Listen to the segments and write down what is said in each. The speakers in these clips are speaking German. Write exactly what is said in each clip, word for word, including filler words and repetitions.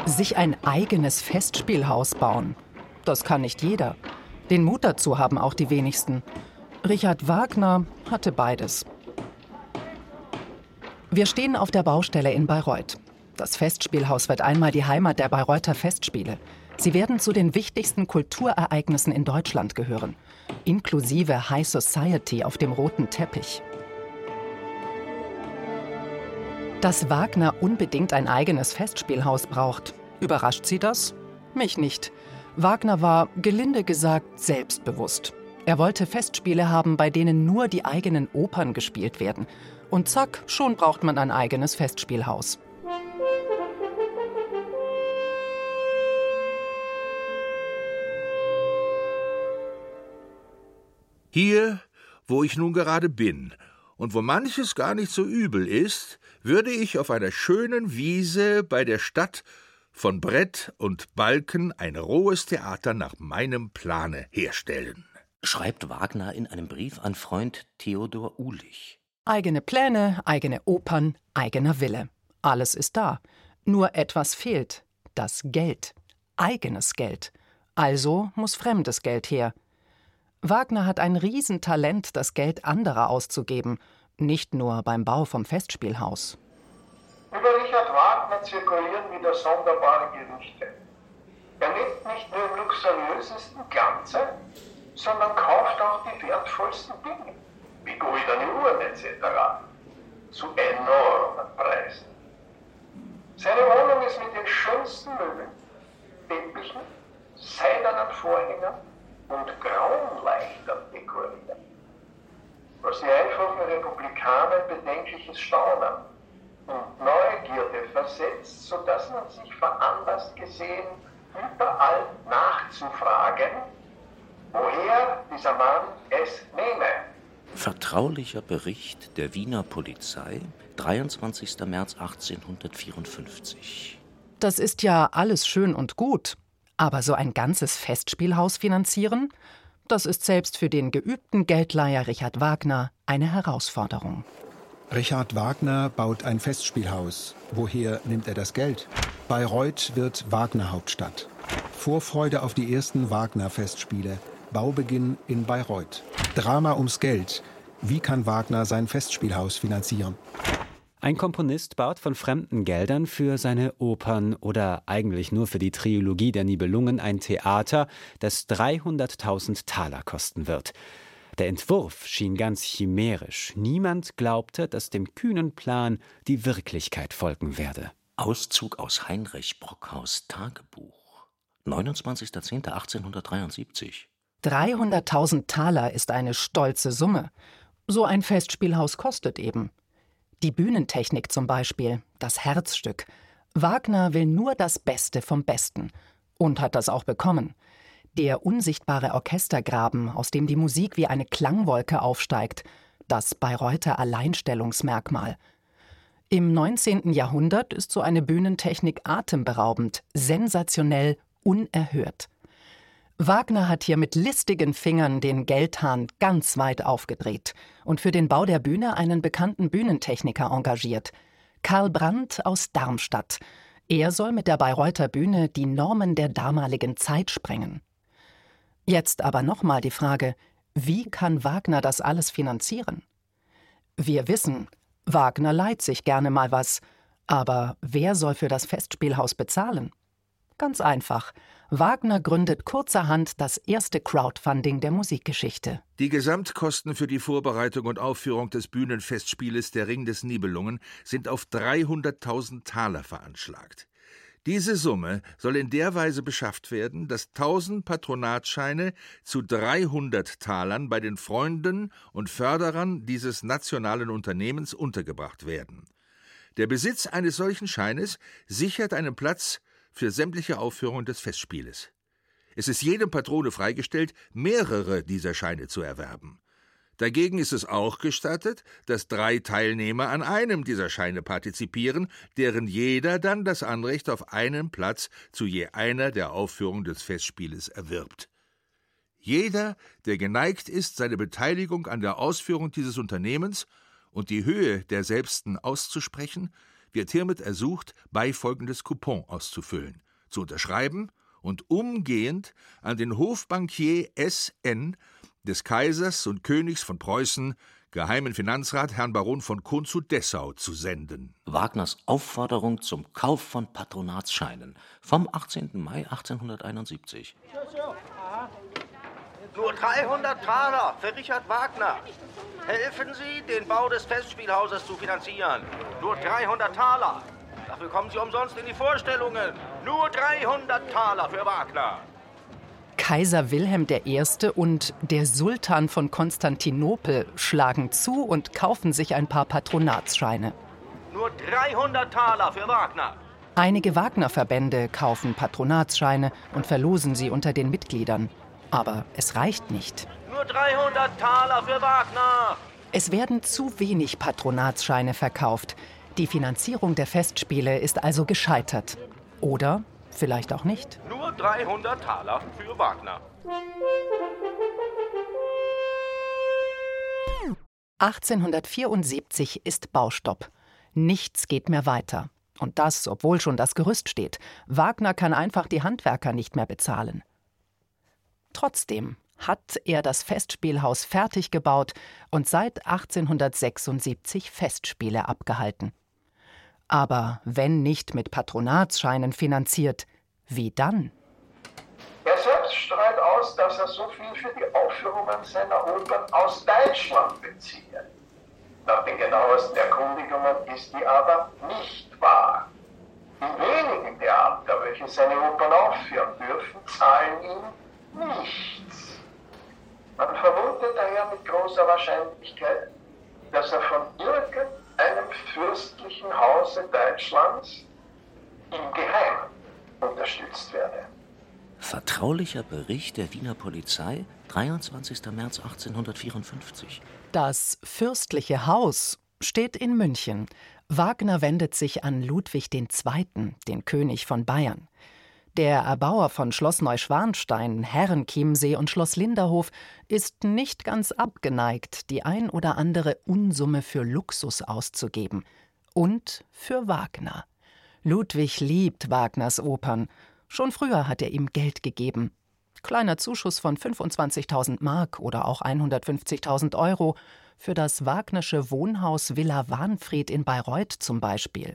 Sich ein eigenes Festspielhaus bauen, das kann nicht jeder. Den Mut dazu haben auch die wenigsten. Richard Wagner hatte beides. Wir stehen auf der Baustelle in Bayreuth. Das Festspielhaus wird einmal die Heimat der Bayreuther Festspiele. Sie werden zu den wichtigsten Kulturereignissen in Deutschland gehören, inklusive High Society auf dem roten Teppich. Dass Wagner unbedingt ein eigenes Festspielhaus braucht, überrascht Sie das? Mich nicht. Wagner war, gelinde gesagt, selbstbewusst. Er wollte Festspiele haben, bei denen nur die eigenen Opern gespielt werden. Und zack, schon braucht man ein eigenes Festspielhaus. Hier, wo ich nun gerade bin und wo manches gar nicht so übel ist, würde ich auf einer schönen Wiese bei der Stadt von Brett und Balken ein rohes Theater nach meinem Plane herstellen. Schreibt Wagner in einem Brief an Freund Theodor Uhlich. Eigene Pläne, eigene Opern, eigener Wille. Alles ist da. Nur etwas fehlt. Das Geld. Eigenes Geld. Also muss fremdes Geld her. Wagner hat ein Riesentalent, das Geld anderer auszugeben. Nicht nur beim Bau vom Festspielhaus. Über Richard Wagner zirkulieren wieder sonderbare Gerüchte. Er lebt nicht nur im luxuriösesten Glanze, sondern kauft auch die wertvollsten Dinge, wie goldene Uhren et cetera, zu enormen Preisen. Seine Wohnung ist mit den schönsten Möbeln, Teppichen, seidenen Vorhängen und Graumleichtern dekoriert. Was die einfachen Republikaner bedenkliches Staunen und Neugierde versetzt, sodass man sich veranlasst gesehen, überall nachzufragen, woher dieser Mann es nehme. Vertraulicher Bericht der Wiener Polizei, dreiundzwanzigster März achtzehnhundertvierundfünfzig. Das ist ja alles schön und gut. Aber so ein ganzes Festspielhaus finanzieren, das ist selbst für den geübten Geldleiher Richard Wagner eine Herausforderung. Richard Wagner baut ein Festspielhaus. Woher nimmt er das Geld? Bayreuth wird Wagner-Hauptstadt. Vorfreude auf die ersten Wagner-Festspiele. Baubeginn in Bayreuth. Drama ums Geld. Wie kann Wagner sein Festspielhaus finanzieren? Ein Komponist baut von fremden Geldern für seine Opern oder eigentlich nur für die Trilogie der Nibelungen ein Theater, das dreihunderttausend Taler kosten wird. Der Entwurf schien ganz chimärisch. Niemand glaubte, dass dem kühnen Plan die Wirklichkeit folgen werde. Auszug aus Heinrich Brockhaus' Tagebuch, neunundzwanzigster zehnter achtzehnhundertdreiundsiebzig. dreihunderttausend Taler ist eine stolze Summe. So ein Festspielhaus kostet eben. Die Bühnentechnik zum Beispiel, das Herzstück. Wagner will nur das Beste vom Besten. Und hat das auch bekommen. Der unsichtbare Orchestergraben, aus dem die Musik wie eine Klangwolke aufsteigt. Das Bayreuther Alleinstellungsmerkmal. Im neunzehnten Jahrhundert ist so eine Bühnentechnik atemberaubend, sensationell, unerhört. Wagner hat hier mit listigen Fingern den Geldhahn ganz weit aufgedreht und für den Bau der Bühne einen bekannten Bühnentechniker engagiert. Karl Brandt aus Darmstadt. Er soll mit der Bayreuther Bühne die Normen der damaligen Zeit sprengen. Jetzt aber nochmal die Frage, wie kann Wagner das alles finanzieren? Wir wissen, Wagner leiht sich gerne mal was, aber wer soll für das Festspielhaus bezahlen? Ganz einfach. Wagner gründet kurzerhand das erste Crowdfunding der Musikgeschichte. Die Gesamtkosten für die Vorbereitung und Aufführung des Bühnenfestspieles Der Ring des Nibelungen sind auf dreihunderttausend Taler veranschlagt. Diese Summe soll in der Weise beschafft werden, dass tausend Patronatsscheine zu dreihundert Talern bei den Freunden und Förderern dieses nationalen Unternehmens untergebracht werden. Der Besitz eines solchen Scheines sichert einen Platz für sämtliche Aufführungen des Festspieles. Es ist jedem Patrone freigestellt, mehrere dieser Scheine zu erwerben. Dagegen ist es auch gestattet, dass drei Teilnehmer an einem dieser Scheine partizipieren, deren jeder dann das Anrecht auf einen Platz zu je einer der Aufführungen des Festspieles erwirbt. Jeder, der geneigt ist, seine Beteiligung an der Ausführung dieses Unternehmens und die Höhe derselbsten auszusprechen, wird hiermit ersucht, beifolgendes Coupon auszufüllen, zu unterschreiben und umgehend an den Hofbankier S N des Kaisers und Königs von Preußen, Geheimen Finanzrat Herrn Baron von Kun zu Dessau zu senden. Wagners Aufforderung zum Kauf von Patronatsscheinen vom achtzehnten Mai achtzehnhunderteinundsiebzig. Nur dreihundert Taler für Richard Wagner. Helfen Sie, den Bau des Festspielhauses zu finanzieren. Nur dreihundert Taler. Dafür kommen Sie umsonst in die Vorstellungen. Nur dreihundert Taler für Wagner. Kaiser Wilhelm der Erste und der Sultan von Konstantinopel schlagen zu und kaufen sich ein paar Patronatsscheine. Nur dreihundert Taler für Wagner. Einige Wagner-Verbände kaufen Patronatsscheine und verlosen sie unter den Mitgliedern. Aber es reicht nicht. Nur dreihundert Taler für Wagner. Es werden zu wenig Patronatsscheine verkauft. Die Finanzierung der Festspiele ist also gescheitert. Oder vielleicht auch nicht. Nur dreihundert Taler für Wagner. achtzehnhundertvierundsiebzig ist Baustopp. Nichts geht mehr weiter. Und das, obwohl schon das Gerüst steht. Wagner kann einfach die Handwerker nicht mehr bezahlen. Trotzdem hat er das Festspielhaus fertig gebaut und seit achtzehnhundertsechsundsiebzig Festspiele abgehalten. Aber wenn nicht mit Patronatsscheinen finanziert, wie dann? Er selbst streut aus, dass er so viel für die Aufführungen seiner Opern aus Deutschland beziehe. Nach den genauesten Erkundigungen ist die aber nicht wahr. Die wenigen Theater, welche seine Opern aufführen dürfen, zahlen ihm nichts. Man vermutet daher mit großer Wahrscheinlichkeit, dass er von irgendeinem fürstlichen Hause Deutschlands im Geheimen unterstützt werde. Vertraulicher Bericht der Wiener Polizei, dreiundzwanzigster März achtzehnhundertvierundfünfzig. Das fürstliche Haus steht in München. Wagner wendet sich an Ludwig der Zweite., den König von Bayern. Der Erbauer von Schloss Neuschwanstein, Herrenchiemsee und Schloss Linderhof ist nicht ganz abgeneigt, die ein oder andere Unsumme für Luxus auszugeben. Und für Wagner. Ludwig liebt Wagners Opern. Schon früher hat er ihm Geld gegeben. Kleiner Zuschuss von fünfundzwanzigtausend Mark oder auch hundertfünfzigtausend Euro für das Wagnersche Wohnhaus Villa Wahnfried in Bayreuth zum Beispiel.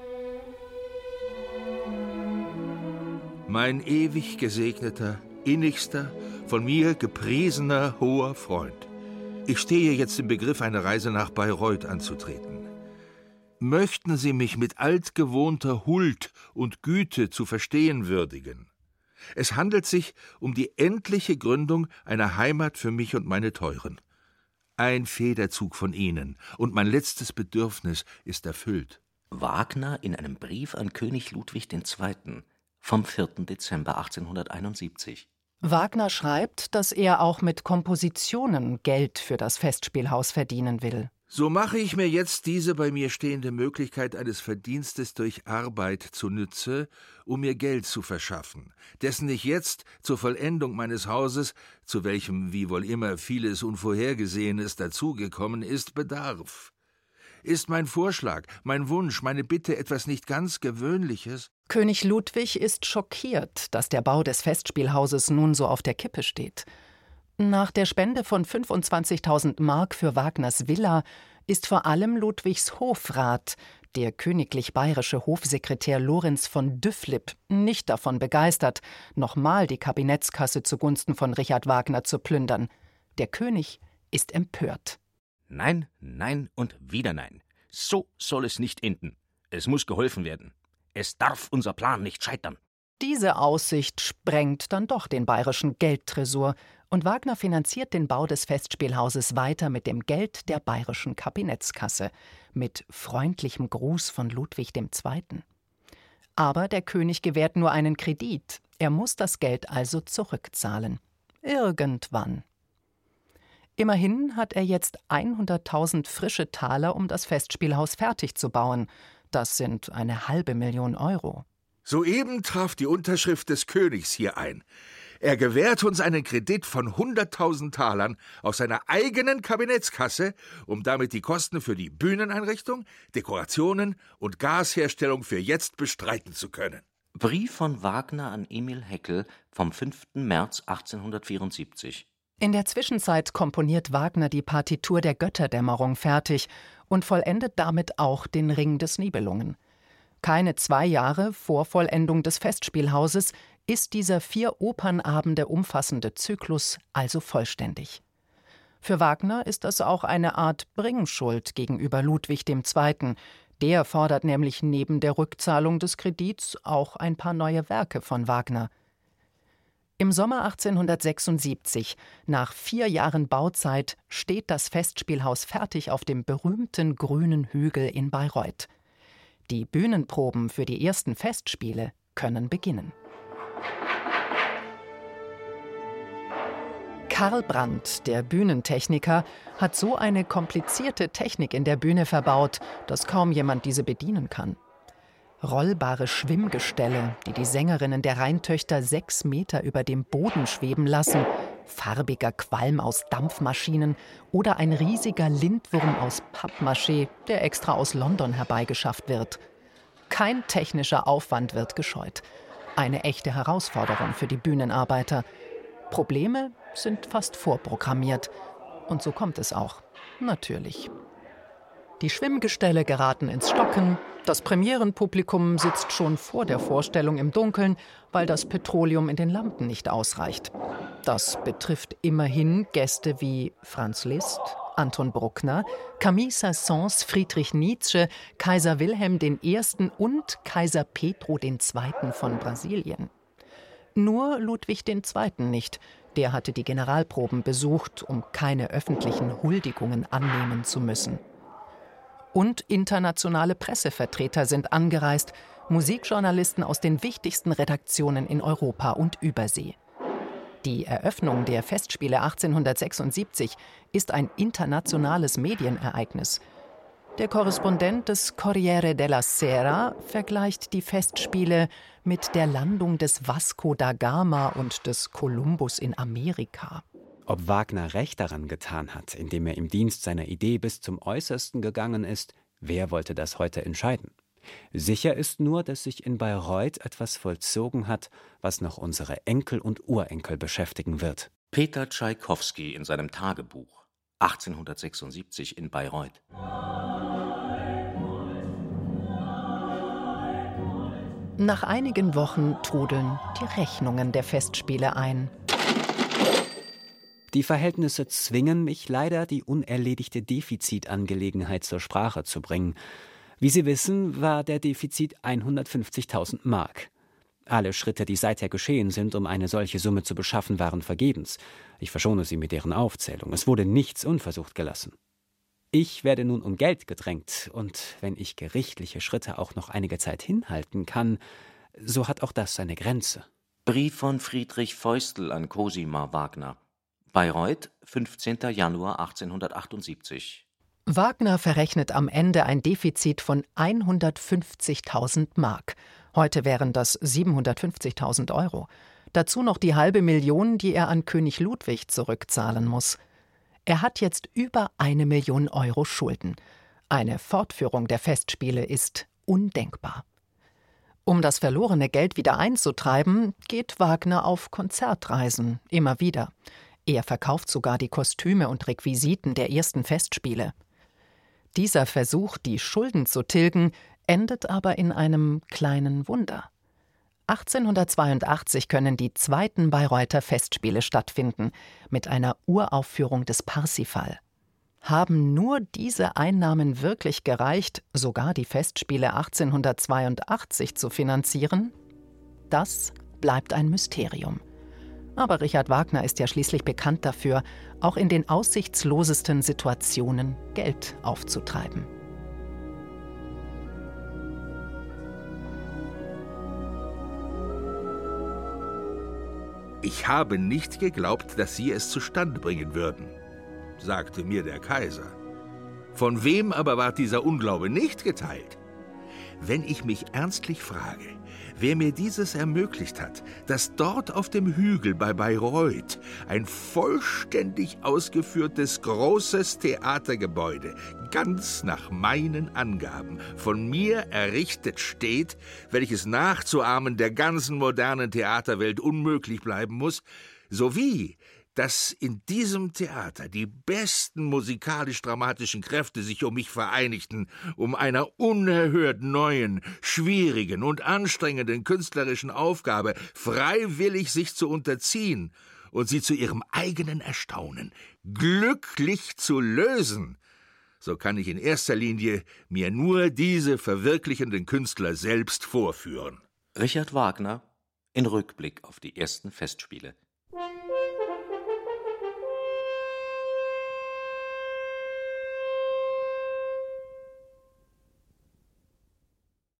Mein ewig gesegneter, innigster, von mir gepriesener, hoher Freund. Ich stehe jetzt im Begriff, eine Reise nach Bayreuth anzutreten. Möchten Sie mich mit altgewohnter Huld und Güte zu verstehen würdigen. Es handelt sich um die endliche Gründung einer Heimat für mich und meine Teuren. Ein Federzug von Ihnen, und mein letztes Bedürfnis ist erfüllt. Wagner in einem Brief an König Ludwig der Zweite. vom vierten Dezember achtzehnhunderteinundsiebzig. Wagner schreibt, dass er auch mit Kompositionen Geld für das Festspielhaus verdienen will. So mache ich mir jetzt diese bei mir stehende Möglichkeit eines Verdienstes durch Arbeit zunutze, um mir Geld zu verschaffen, dessen ich jetzt zur Vollendung meines Hauses, zu welchem wie wohl immer vieles Unvorhergesehenes dazugekommen ist, bedarf. Ist mein Vorschlag, mein Wunsch, meine Bitte etwas nicht ganz Gewöhnliches? König Ludwig ist schockiert, dass der Bau des Festspielhauses nun so auf der Kippe steht. Nach der Spende von fünfundzwanzigtausend Mark für Wagners Villa ist vor allem Ludwigs Hofrat, der königlich-bayerische Hofsekretär Lorenz von Düfflip, nicht davon begeistert, nochmal die Kabinettskasse zugunsten von Richard Wagner zu plündern. Der König ist empört. Nein, nein und wieder nein. So soll es nicht enden. Es muss geholfen werden. Es darf unser Plan nicht scheitern. Diese Aussicht sprengt dann doch den bayerischen Geldtresor und Wagner finanziert den Bau des Festspielhauses weiter mit dem Geld der bayerischen Kabinettskasse, mit freundlichem Gruß von Ludwig der Zweite. Aber der König gewährt nur einen Kredit. Er muss das Geld also zurückzahlen. Irgendwann. Immerhin hat er jetzt hunderttausend frische Taler, um das Festspielhaus fertig zu bauen. Das sind eine halbe Million Euro. Soeben traf die Unterschrift des Königs hier ein. Er gewährt uns einen Kredit von hunderttausend Talern aus seiner eigenen Kabinettskasse, um damit die Kosten für die Bühneneinrichtung, Dekorationen und Gasherstellung für jetzt bestreiten zu können. Brief von Wagner an Emil Heckel vom fünften März achtzehnhundertvierundsiebzig. In der Zwischenzeit komponiert Wagner die Partitur der Götterdämmerung fertig und vollendet damit auch den Ring des Nibelungen. Keine zwei Jahre vor Vollendung des Festspielhauses ist dieser vier Opernabende umfassende Zyklus also vollständig. Für Wagner ist das auch eine Art Bringschuld gegenüber Ludwig der Zweite. Der fordert nämlich neben der Rückzahlung des Kredits auch ein paar neue Werke von Wagner. Im Sommer achtzehnhundertsechsundsiebzig, nach vier Jahren Bauzeit, steht das Festspielhaus fertig auf dem berühmten grünen Hügel in Bayreuth. Die Bühnenproben für die ersten Festspiele können beginnen. Karl Brandt, der Bühnentechniker, hat so eine komplizierte Technik in der Bühne verbaut, dass kaum jemand diese bedienen kann. Rollbare Schwimmgestelle, die die Sängerinnen der Rheintöchter sechs Meter über dem Boden schweben lassen, farbiger Qualm aus Dampfmaschinen oder ein riesiger Lindwurm aus Pappmaché, der extra aus London herbeigeschafft wird. Kein technischer Aufwand wird gescheut. Eine echte Herausforderung für die Bühnenarbeiter. Probleme sind fast vorprogrammiert. Und so kommt es auch. Natürlich. Die Schwimmgestelle geraten ins Stocken. Das Premierenpublikum sitzt schon vor der Vorstellung im Dunkeln, weil das Petroleum in den Lampen nicht ausreicht. Das betrifft immerhin Gäste wie Franz Liszt, Anton Bruckner, Camille Saint-Saëns, Friedrich Nietzsche, Kaiser Wilhelm der Erste. und Kaiser Pedro der Zweite. von Brasilien. Nur Ludwig der Zweite. nicht. Der hatte die Generalproben besucht, um keine öffentlichen Huldigungen annehmen zu müssen. Und internationale Pressevertreter sind angereist, Musikjournalisten aus den wichtigsten Redaktionen in Europa und Übersee. Die Eröffnung der Festspiele achtzehnhundertsechsundsiebzig ist ein internationales Medienereignis. Der Korrespondent des Corriere della Sera vergleicht die Festspiele mit der Landung des Vasco da Gama und des Kolumbus in Amerika. Ob Wagner recht daran getan hat, indem er im Dienst seiner Idee bis zum Äußersten gegangen ist, wer wollte das heute entscheiden? Sicher ist nur, dass sich in Bayreuth etwas vollzogen hat, was noch unsere Enkel und Urenkel beschäftigen wird. Peter Tschaikowski in seinem Tagebuch achtzehnhundertsechsundsiebzig in Bayreuth. Nach einigen Wochen trudeln die Rechnungen der Festspiele ein. Die Verhältnisse zwingen mich leider, die unerledigte Defizitangelegenheit zur Sprache zu bringen. Wie Sie wissen, war der Defizit hundertfünfzigtausend Mark. Alle Schritte, die seither geschehen sind, um eine solche Summe zu beschaffen, waren vergebens. Ich verschone Sie mit deren Aufzählung. Es wurde nichts unversucht gelassen. Ich werde nun um Geld gedrängt, und wenn ich gerichtliche Schritte auch noch einige Zeit hinhalten kann, so hat auch das seine Grenze. Brief von Friedrich Feustel an Cosima Wagner. Bayreuth, fünfzehnter Januar achtzehnhundertachtundsiebzig. Wagner verrechnet am Ende ein Defizit von hundertfünfzigtausend Mark. Heute wären das siebenhundertfünfzigtausend Euro. Dazu noch die halbe Million, die er an König Ludwig zurückzahlen muss. Er hat jetzt über eine Million Euro Schulden. Eine Fortführung der Festspiele ist undenkbar. Um das verlorene Geld wieder einzutreiben, geht Wagner auf Konzertreisen, immer wieder. Er verkauft sogar die Kostüme und Requisiten der ersten Festspiele. Dieser Versuch, die Schulden zu tilgen, endet aber in einem kleinen Wunder. achtzehnhundertzweiundachtzig können die zweiten Bayreuther Festspiele stattfinden, mit einer Uraufführung des Parsifal. Haben nur diese Einnahmen wirklich gereicht, sogar die Festspiele achtzehnhundertzweiundachtzig zu finanzieren? Das bleibt ein Mysterium. Aber Richard Wagner ist ja schließlich bekannt dafür, auch in den aussichtslosesten Situationen Geld aufzutreiben. Ich habe nicht geglaubt, dass Sie es zustande bringen würden, sagte mir der Kaiser. Von wem aber ward dieser Unglaube nicht geteilt? Wenn ich mich ernstlich frage, wer mir dieses ermöglicht hat, dass dort auf dem Hügel bei Bayreuth ein vollständig ausgeführtes großes Theatergebäude ganz nach meinen Angaben von mir errichtet steht, welches nachzuahmen der ganzen modernen Theaterwelt unmöglich bleiben muss, sowie dass in diesem Theater die besten musikalisch-dramatischen Kräfte sich um mich vereinigten, um einer unerhört neuen, schwierigen und anstrengenden künstlerischen Aufgabe freiwillig sich zu unterziehen und sie zu ihrem eigenen Erstaunen glücklich zu lösen, so kann ich in erster Linie mir nur diese verwirklichenden Künstler selbst vorführen. Richard Wagner in Rückblick auf die ersten Festspiele.